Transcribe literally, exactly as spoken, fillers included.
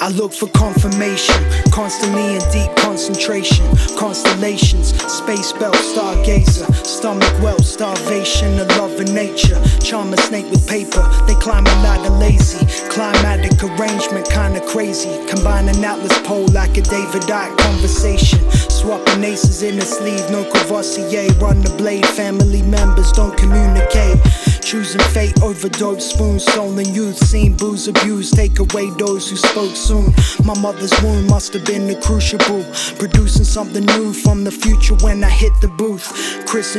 I look for confirmation, constantly in deep concentration. Constellations, space belt, stargazer. Stomach well, starvation, a love of nature. Charm a snake with paper, they climb a ladder lazy. Climatic arrangement, kinda crazy. Combine an atlas pole like a David Icke conversation. Swapping aces in the sleeve, no Courvoisier. Run the blade, family members don't communicate. Choosing fate over dope spoons, stolen youth. Seen booze abused, take away those who spoke soon. My mother's wound must have been the crucible, producing something new from the future when I hit the booth. Chris